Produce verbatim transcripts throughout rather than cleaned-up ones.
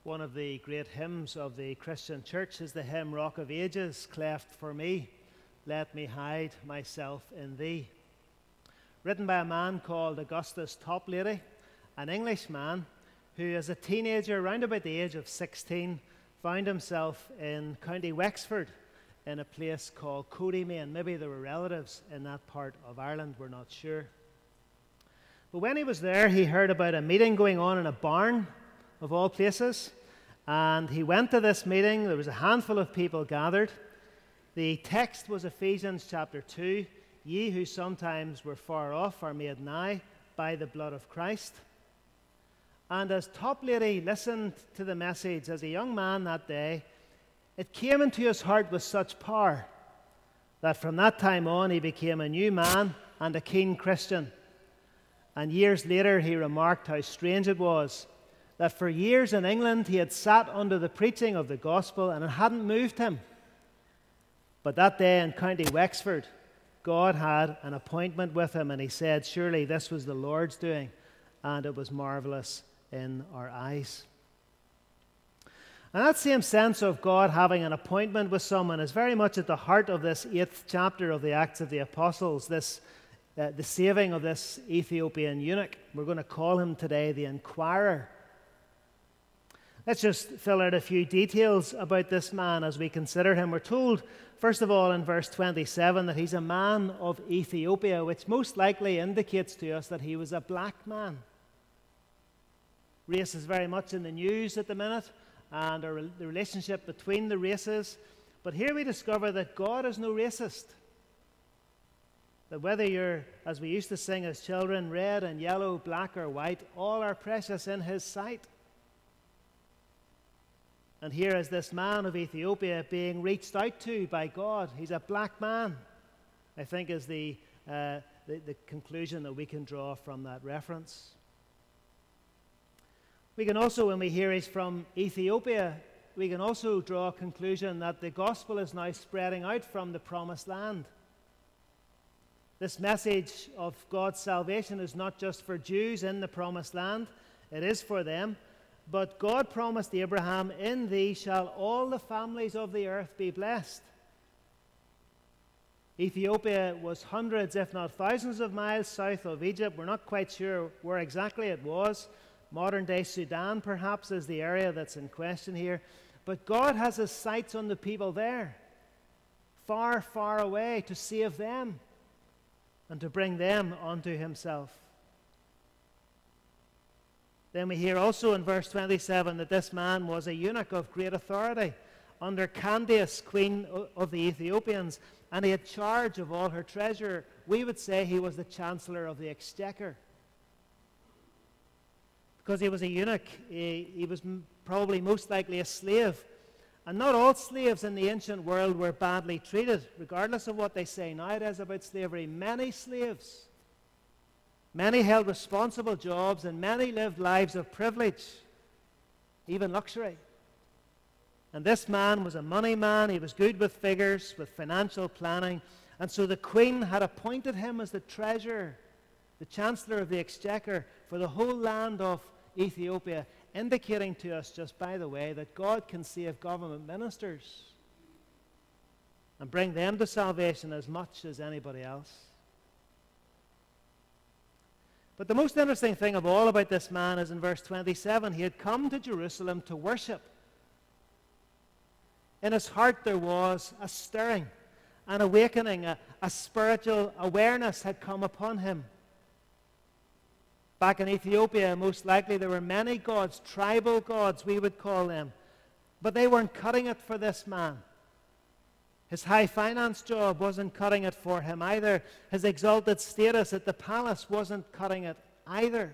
One of the great hymns of the Christian church is the hymn, Rock of Ages, cleft for me, let me hide myself in thee. Written by a man called Augustus Toplady, an Englishman who as a teenager, round about the age of sixteen, found himself in County Wexford in a place called Codymain. Maybe there were relatives in that part of Ireland, we're not sure. But when he was there, he heard about a meeting going on in a barn, of all places. And he went to this meeting. There was a handful of people gathered. The text was Ephesians chapter two. Ye who sometimes were far off are made nigh by the blood of Christ. And as Toplady listened to the message as a young man that day, it came into his heart with such power that from that time on he became a new man and a keen Christian. And years later he remarked how strange it was that for years in England he had sat under the preaching of the gospel and it hadn't moved him. But that day in County Wexford, God had an appointment with him, and he said, surely this was the Lord's doing, and it was marvelous in our eyes. And that same sense of God having an appointment with someone is very much at the heart of this eighth chapter of the Acts of the Apostles, this uh, the saving of this Ethiopian eunuch. We're going to call him today the Inquirer. Let's just fill out a few details about this man as we consider him. We're told, first of all, in verse twenty-seven, that he's a man of Ethiopia, which most likely indicates to us that he was a black man. Race is very much in the news at the minute, and the relationship between the races. But here we discover that God is no racist. That whether you're, as we used to sing as children, red and yellow, black or white, all are precious in his sight. And here is this man of Ethiopia being reached out to by God. He's a black man, I think is the, uh, the, the conclusion that we can draw from that reference. We can also, when we hear he's from Ethiopia, we can also draw a conclusion that the gospel is now spreading out from the promised land. This message of God's salvation is not just for Jews in the promised land, it is for them. But God promised Abraham, in thee shall all the families of the earth be blessed. Ethiopia was hundreds, if not thousands of miles south of Egypt. We're not quite sure where exactly it was. Modern-day Sudan, perhaps, is the area that's in question here. But God has his sights on the people there, far, far away, to save them and to bring them unto himself. Then we hear also in verse twenty-seven that this man was a eunuch of great authority under Candace, queen of the Ethiopians, and he had charge of all her treasure. We would say he was the chancellor of the exchequer. Because he was a eunuch, he, he was probably most likely a slave. And not all slaves in the ancient world were badly treated, regardless of what they say nowadays about slavery. Many slaves Many held responsible jobs, and many lived lives of privilege, even luxury. And this man was a money man. He was good with figures, with financial planning. And so the queen had appointed him as the treasurer, the chancellor of the exchequer for the whole land of Ethiopia, indicating to us, just by the way, that God can save government ministers and bring them to salvation as much as anybody else. But the most interesting thing of all about this man is in verse twenty-seven. He had come to Jerusalem to worship. In his heart there was a stirring, an awakening, a, a spiritual awareness had come upon him. Back in Ethiopia, most likely there were many gods, tribal gods we would call them, but they weren't cutting it for this man. His high finance job wasn't cutting it for him either. His exalted status at the palace wasn't cutting it either.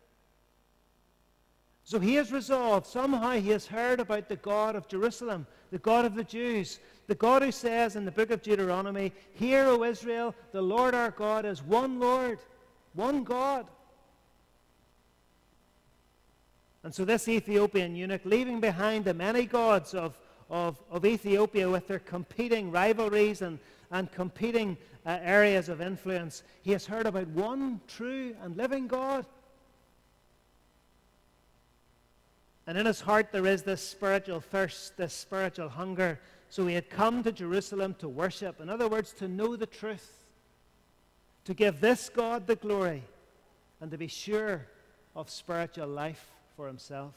So he has resolved, somehow he has heard about the God of Jerusalem, the God of the Jews, the God who says in the book of Deuteronomy, hear, O Israel, the Lord our God is one Lord, one God. And so this Ethiopian eunuch, leaving behind the many gods of Of, of Ethiopia with their competing rivalries and, and competing uh, areas of influence, he has heard about one true and living God. And in his heart there is this spiritual thirst, this spiritual hunger. So he had come to Jerusalem to worship. In other words, to know the truth, to give this God the glory, and to be sure of spiritual life for himself.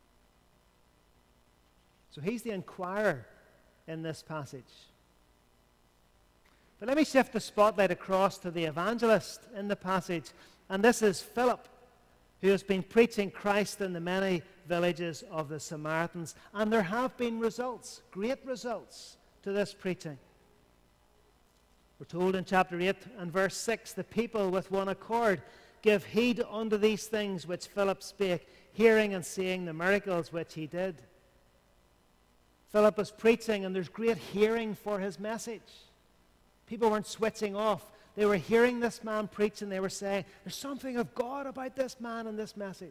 So he's the inquirer in this passage. But let me shift the spotlight across to the evangelist in the passage. And this is Philip, who has been preaching Christ in the many villages of the Samaritans. And there have been results, great results to this preaching. We're told in chapter eight and verse six, the people with one accord give heed unto these things which Philip spake, hearing and seeing the miracles which he did. Philip was preaching, and there's great hearing for his message. People weren't switching off. They were hearing this man preach, and they were saying, there's something of God about this man and this message.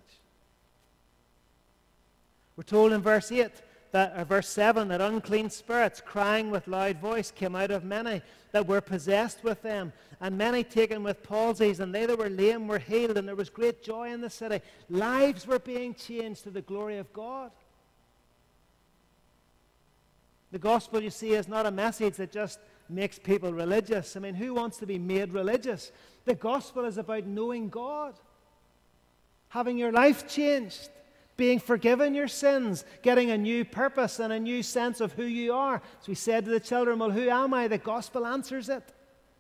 We're told in verse eight, that, or verse seven, that unclean spirits, crying with loud voice, came out of many that were possessed with them, and many taken with palsies, and they that were lame were healed, and there was great joy in the city. Lives were being changed to the glory of God. The gospel, you see, is not a message that just makes people religious. I mean, who wants to be made religious? The gospel is about knowing God, having your life changed, being forgiven your sins, getting a new purpose and a new sense of who you are. So we said to the children, well, who am I? The gospel answers it.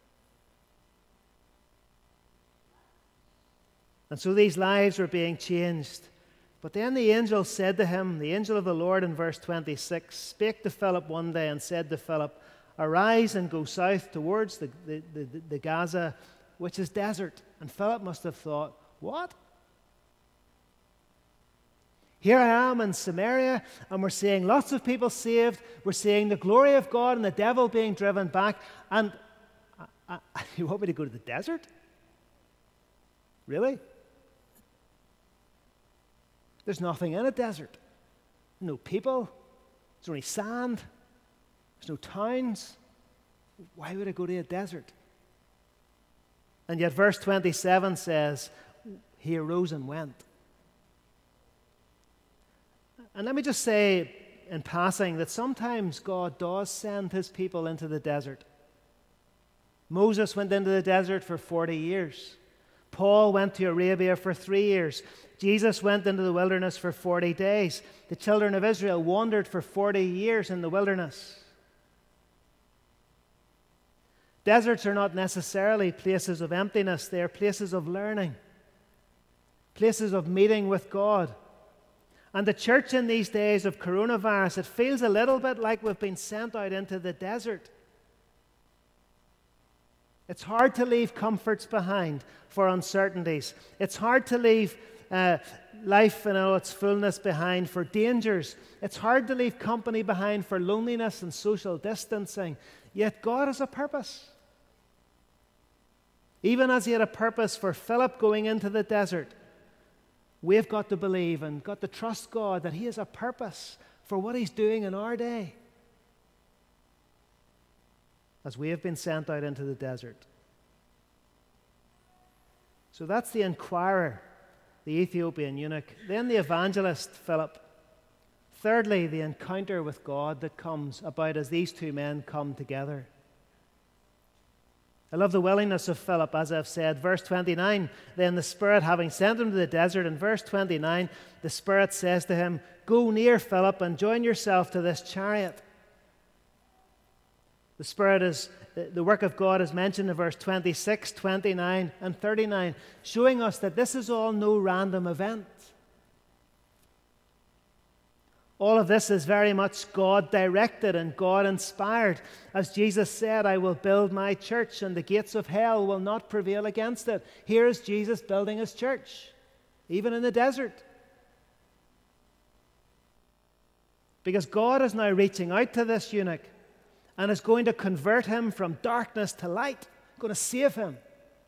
And so these lives were being changed. But then the angel said to him, the angel of the Lord in verse twenty-six, spake to Philip one day and said to Philip, arise and go south towards the, the, the, the Gaza, which is desert. And Philip must have thought, what? Here I am in Samaria, and we're seeing lots of people saved. We're seeing the glory of God and the devil being driven back. And I, I, you want me to go to the desert? Really? There's nothing in a desert. No people. There's only sand. There's no towns. Why would I go to a desert? And yet verse twenty-seven says, he arose and went. And let me just say in passing that sometimes God does send his people into the desert. Moses went into the desert for forty years. Paul went to Arabia for three years. Jesus went into the wilderness for forty days. The children of Israel wandered for forty years in the wilderness. Deserts are not necessarily places of emptiness. They are places of learning, places of meeting with God. And the church in these days of coronavirus, it feels a little bit like we've been sent out into the desert. It's hard to leave comforts behind for uncertainties. It's hard to leave uh, life in all its fullness behind for dangers. It's hard to leave company behind for loneliness and social distancing. Yet God has a purpose. Even as he had a purpose for Philip going into the desert, we've got to believe and got to trust God that he has a purpose for what he's doing in our day, as we have been sent out into the desert. So that's the inquirer, the Ethiopian eunuch. Then the evangelist, Philip. Thirdly, the encounter with God that comes about as these two men come together. I love the willingness of Philip, as I've said. Verse twenty-nine, then the Spirit, having sent him to the desert, in verse twenty-nine, the Spirit says to him, go near, Philip, and join yourself to this chariot. The Spirit is, the work of God is mentioned in verse twenty-six, twenty-nine, and thirty-nine, showing us that this is all no random event. All of this is very much God-directed and God-inspired. As Jesus said, I will build my church, and the gates of hell will not prevail against it. Here is Jesus building his church, even in the desert. Because God is now reaching out to this eunuch and is going to convert him from darkness to light, going to save him.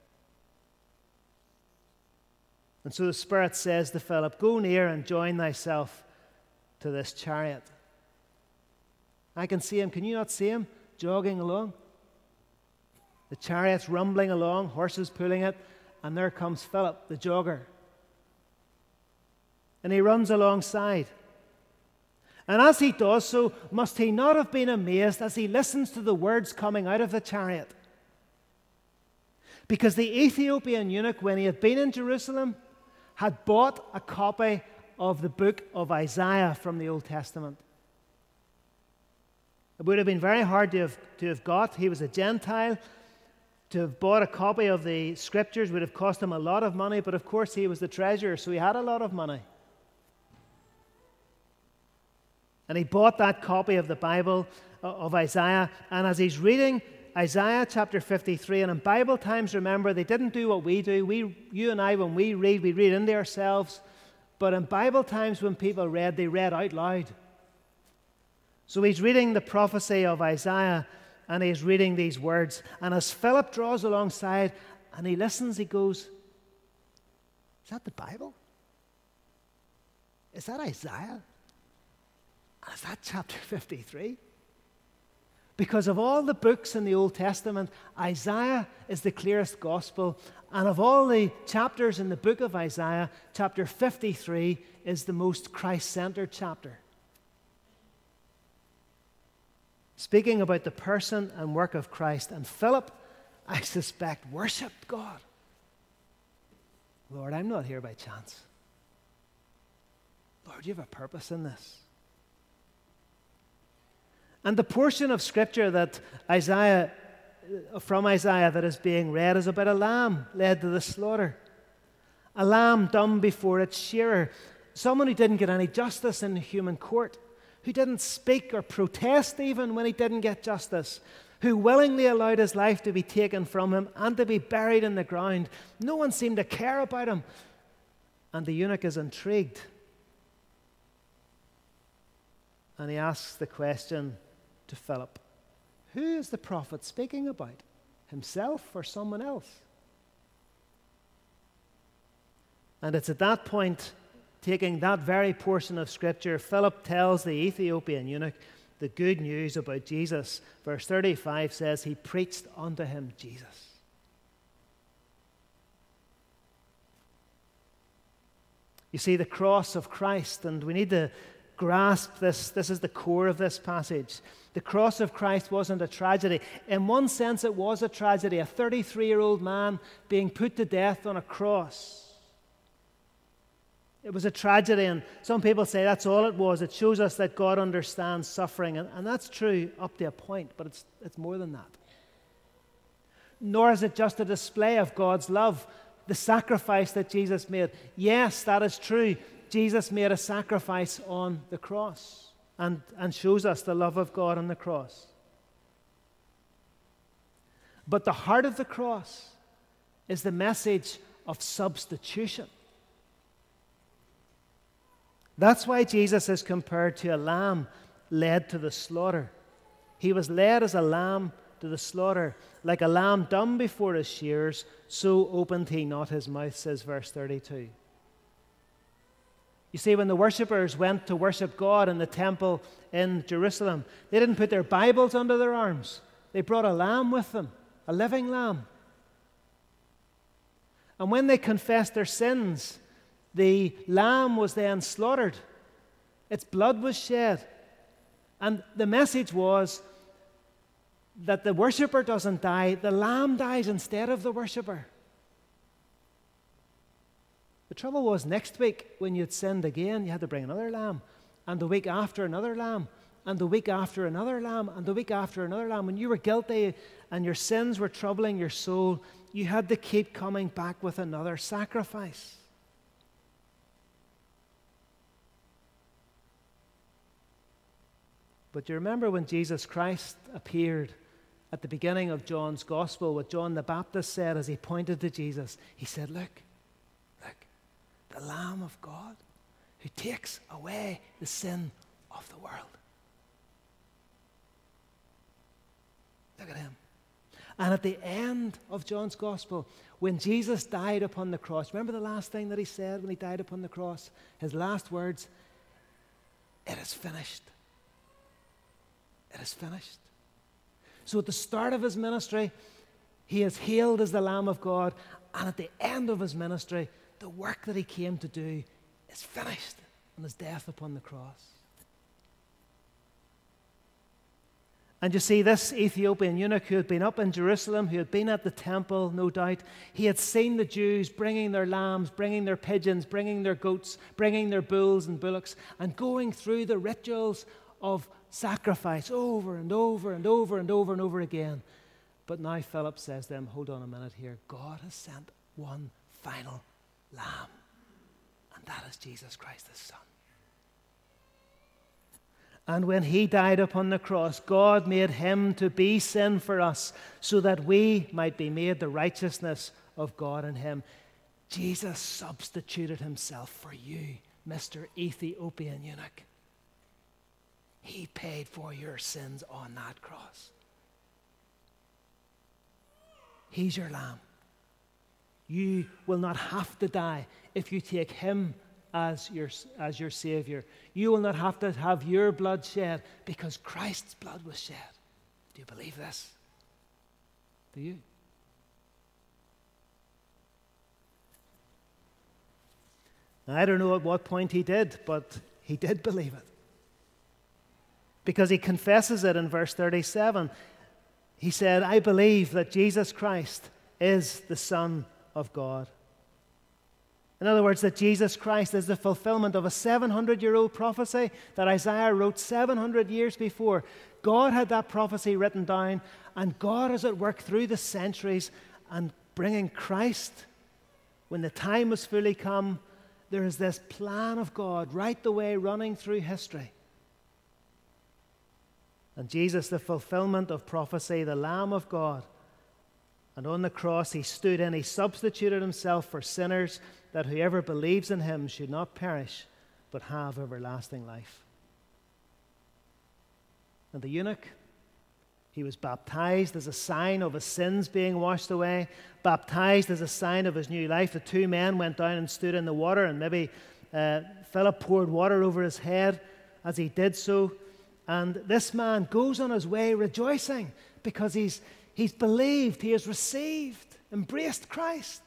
And so the Spirit says to Philip, go near and join thyself to this chariot. I can see him. Can you not see him jogging along? The chariot's rumbling along, horses pulling it, and there comes Philip, the jogger. And he runs alongside. And as he does so, must he not have been amazed as he listens to the words coming out of the chariot? Because the Ethiopian eunuch, when he had been in Jerusalem, had bought a copy of the book of Isaiah from the Old Testament. It would have been very hard to have, to have got. He was a Gentile. To have bought a copy of the Scriptures would have cost him a lot of money, but of course he was the treasurer, so he had a lot of money. And he bought that copy of the Bible of Isaiah, and as he's reading Isaiah chapter fifty-three, and in Bible times, remember, they didn't do what we do. We, you and I, when we read, we read into ourselves. But in Bible times, when people read, they read out loud. So he's reading the prophecy of Isaiah, and he's reading these words. And as Philip draws alongside and he listens, he goes, "Is that the Bible? Is that Isaiah? And is that chapter fifty-three? Because of all the books in the Old Testament, Isaiah is the clearest gospel. And of all the chapters in the book of Isaiah, chapter fifty-three is the most Christ-centered chapter. Speaking about the person and work of Christ. And Philip, I suspect, worshipped God. Lord, I'm not here by chance. Lord, you have a purpose in this. And the portion of Scripture that Isaiah, from Isaiah that is being read is about a lamb led to the slaughter. A lamb dumb before its shearer. Someone who didn't get any justice in the human court. Who didn't speak or protest even when he didn't get justice. Who willingly allowed his life to be taken from him and to be buried in the ground. No one seemed to care about him. And the eunuch is intrigued. And he asks the question to Philip, who is the prophet speaking about? Himself or someone else? And it's at that point, taking that very portion of Scripture, Philip tells the Ethiopian eunuch the good news about Jesus. Verse thirty-five says, he preached unto him Jesus. You see, the cross of Christ, and we need to grasp this. This is the core of this passage. The cross of Christ wasn't a tragedy. In one sense, it was a tragedy. A thirty-three-year-old man being put to death on a cross. It was a tragedy, and some people say that's all it was. It shows us that God understands suffering, and, and that's true up to a point, but it's, it's more than that. Nor is it just a display of God's love, the sacrifice that Jesus made. Yes, that is true. Jesus made a sacrifice on the cross and, and shows us the love of God on the cross. But the heart of the cross is the message of substitution. That's why Jesus is compared to a lamb led to the slaughter. He was led as a lamb to the slaughter. Like a lamb dumb before his shearers, so opened he not his mouth, says verse thirty-two. You see, when the worshippers went to worship God in the temple in Jerusalem, they didn't put their Bibles under their arms. They brought a lamb with them, a living lamb. And when they confessed their sins, the lamb was then slaughtered. Its blood was shed. And the message was that the worshipper doesn't die, the lamb dies instead of the worshipper. The trouble was, next week, when you'd sinned again, you had to bring another lamb. And the week after, another lamb. And the week after, another lamb. And the week after, another lamb. When you were guilty and your sins were troubling your soul, you had to keep coming back with another sacrifice. But do you remember when Jesus Christ appeared at the beginning of John's Gospel, what John the Baptist said as he pointed to Jesus? He said, look, look, the Lamb of God who takes away the sin of the world. Look at him. And at the end of John's Gospel, when Jesus died upon the cross, remember the last thing that he said when he died upon the cross? His last words, it is finished. It is finished. So at the start of his ministry, he is hailed as the Lamb of God. And at the end of his ministry, the work that he came to do is finished on his death upon the cross. And you see, this Ethiopian eunuch who had been up in Jerusalem, who had been at the temple, no doubt, he had seen the Jews bringing their lambs, bringing their pigeons, bringing their goats, bringing their bulls and bullocks, and going through the rituals of sacrifice over and over and over and over and over again. But now Philip says to them, hold on a minute here, God has sent one final lamb, and that is Jesus Christ, his Son. And when he died upon the cross, God made him to be sin for us, so that we might be made the righteousness of God in him. Jesus substituted himself for you, Mister Ethiopian eunuch. He paid for your sins on that cross. He's your lamb. You will not have to die if you take him as your, as your Savior. You will not have to have your blood shed because Christ's blood was shed. Do you believe this? Do you? Now, I don't know at what point he did, but he did believe it. Because he confesses it in verse thirty-seven. He said, I believe that Jesus Christ is the Son of God. In other words, that Jesus Christ is the fulfillment of a seven hundred year old prophecy that Isaiah wrote seven hundred years before. God had that prophecy written down, and God is at work through the centuries and bringing Christ. When the time was fully come, there is this plan of God right the way running through history. And Jesus, the fulfillment of prophecy, the Lamb of God. And on the cross he stood in, he substituted himself for sinners, that whoever believes in him should not perish, but have everlasting life. And the eunuch, he was baptized as a sign of his sins being washed away, baptized as a sign of his new life. The two men went down and stood in the water, and maybe uh, Philip poured water over his head as he did so. And this man goes on his way rejoicing because he's, he's believed, he has received, embraced Christ.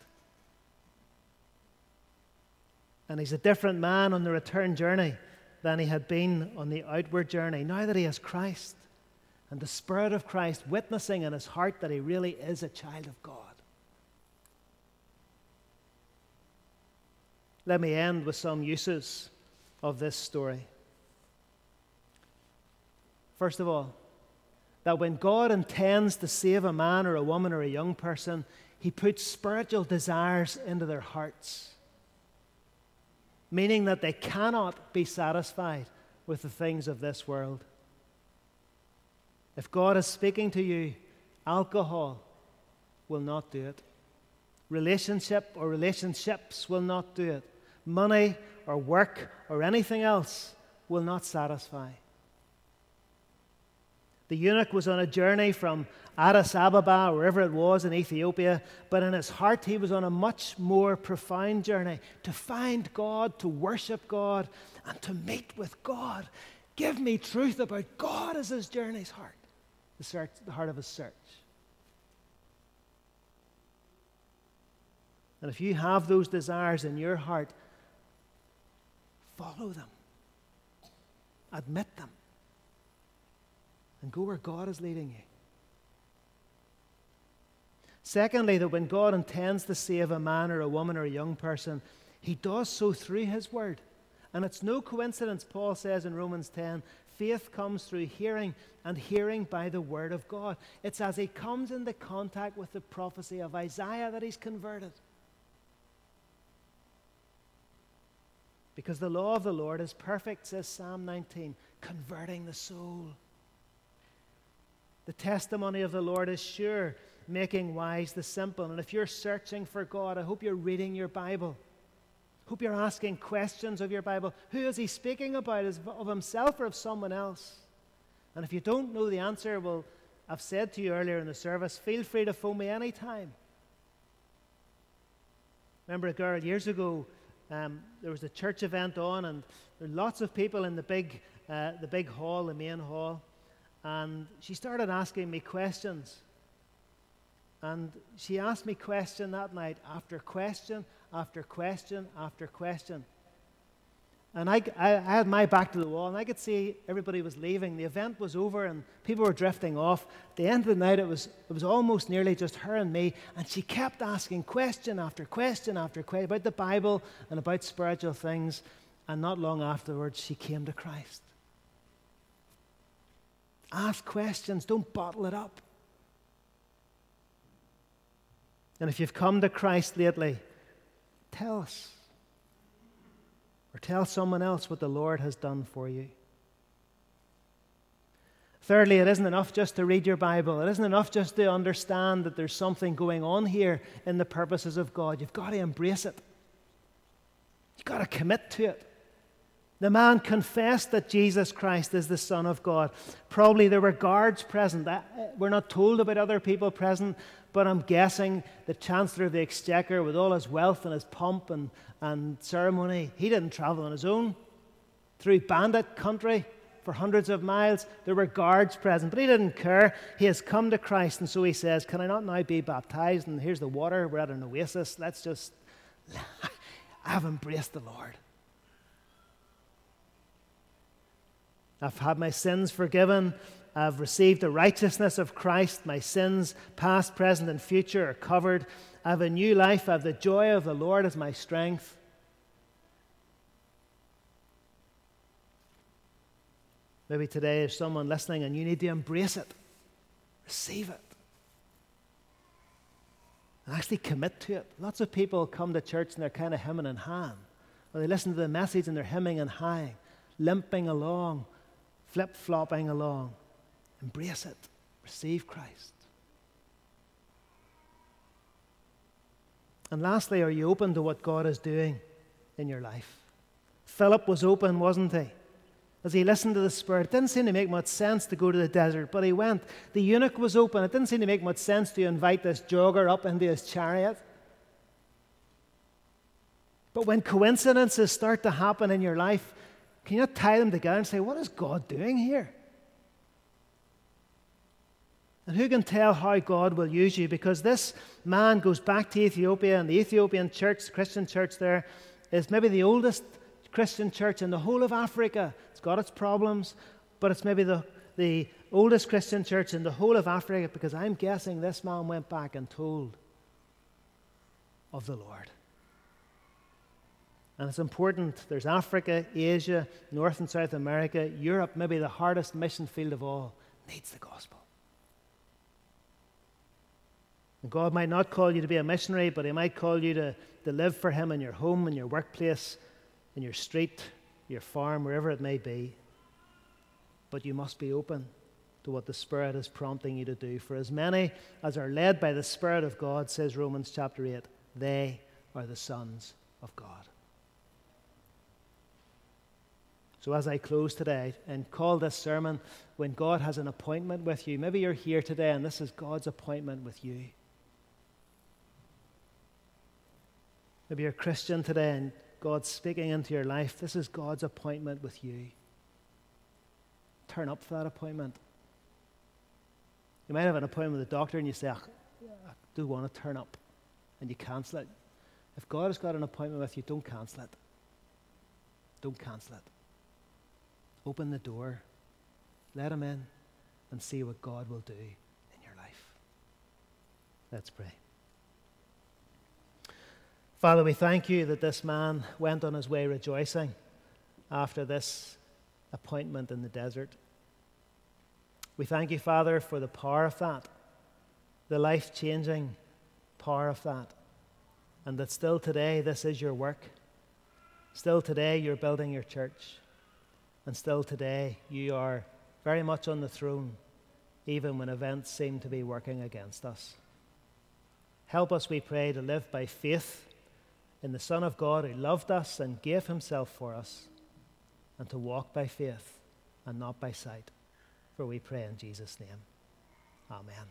And he's a different man on the return journey than he had been on the outward journey, now that he has Christ and the Spirit of Christ witnessing in his heart that he really is a child of God. Let me end with some uses of this story. First of all, that when God intends to save a man or a woman or a young person, he puts spiritual desires into their hearts, meaning that they cannot be satisfied with the things of this world. If God is speaking to you, alcohol will not do it. Relationship or relationships will not do it. Money or work or anything else will not satisfy. The eunuch was on a journey from Addis Ababa, or wherever it was in Ethiopia, but in his heart he was on a much more profound journey to find God, to worship God, and to meet with God. Give me truth about God as his journey's heart, the, search, the heart of his search. And if you have those desires in your heart, follow them, admit them, and go where God is leading you. Secondly, that when God intends to save a man or a woman or a young person, he does so through his word. And it's no coincidence, Paul says in Romans ten, faith comes through hearing, and hearing by the word of God. It's as he comes into contact with the prophecy of Isaiah that he's converted. Because the law of the Lord is perfect, says Psalm nineteen, converting the soul. The testimony of the Lord is sure, making wise the simple. And if you're searching for God, I hope you're reading your Bible. Hope you're asking questions of your Bible. Who is he speaking about? Is of himself or of someone else? And if you don't know the answer, well, I've said to you earlier in the service, feel free to phone me anytime. Remember a girl years ago, um, there was a church event on, and there were lots of people in the big, uh, the big hall, the main hall. And she started asking me questions. And she asked me question that night after question after question after question. And I, I, I had my back to the wall, and I could see everybody was leaving. The event was over, and people were drifting off. At the end of the night, it was, it was almost nearly just her and me, and she kept asking question after question after question about the Bible and about spiritual things, and not long afterwards, she came to Christ. Ask questions. Don't bottle it up. And if you've come to Christ lately, tell us. Or tell someone else what the Lord has done for you. Thirdly, it isn't enough just to read your Bible. It isn't enough just to understand that there's something going on here in the purposes of God. You've got to embrace it. You've got to commit to it. The man confessed that Jesus Christ is the Son of God. Probably there were guards present. We're not told about other people present, but I'm guessing the Chancellor of the Exchequer, with all his wealth and his pomp and, and ceremony, he didn't travel on his own through bandit country for hundreds of miles. There were guards present, but he didn't care. He has come to Christ, and so he says, can I not now be baptized? And here's the water. We're at an oasis. Let's just... I have embraced the Lord. I've had my sins forgiven. I've received the righteousness of Christ. My sins, past, present, and future, are covered. I have a new life. I have the joy of the Lord as my strength. Maybe today there's someone listening and you need to embrace it. Receive it. And actually commit to it. Lots of people come to church and they're kind of hemming and hawing. Or they listen to the message and they're hemming and hawing, limping along, flip-flopping along. Embrace it. Receive Christ. And lastly, are you open to what God is doing in your life? Philip was open, wasn't he? As he listened to the Spirit, it didn't seem to make much sense to go to the desert, but he went. The eunuch was open. It didn't seem to make much sense to invite this jogger up into his chariot. But when coincidences start to happen in your life, can you not tie them together and say, what is God doing here? And who can tell how God will use you? Because this man goes back to Ethiopia, and the Ethiopian church, the Christian church there, is maybe the oldest Christian church in the whole of Africa. It's got its problems, but it's maybe the, the oldest Christian church in the whole of Africa, because I'm guessing this man went back and told of the Lord. And it's important. There's Africa, Asia, North and South America, Europe, maybe the hardest mission field of all, needs the gospel. And God might not call you to be a missionary, but He might call you to, to live for Him in your home, in your workplace, in your street, your farm, wherever it may be. But you must be open to what the Spirit is prompting you to do. For as many as are led by the Spirit of God, says Romans chapter eight, they are the sons of God. So as I close today and call this sermon, when God has an appointment with you, maybe you're here today and this is God's appointment with you. Maybe you're a Christian today and God's speaking into your life. This is God's appointment with you. Turn up for that appointment. You might have an appointment with a doctor and you say, I do want to turn up, and you cancel it. If God has got an appointment with you, don't cancel it. Don't cancel it. Open the door, let Him in, and see what God will do in your life. Let's pray. Father, we thank You that this man went on his way rejoicing after this appointment in the desert. We thank You, Father, for the power of that, the life-changing power of that, and that still today this is Your work. Still today You're building Your church. And still today, You are very much on the throne, even when events seem to be working against us. Help us, we pray, to live by faith in the Son of God who loved us and gave Himself for us, and to walk by faith and not by sight. For we pray in Jesus' name. Amen.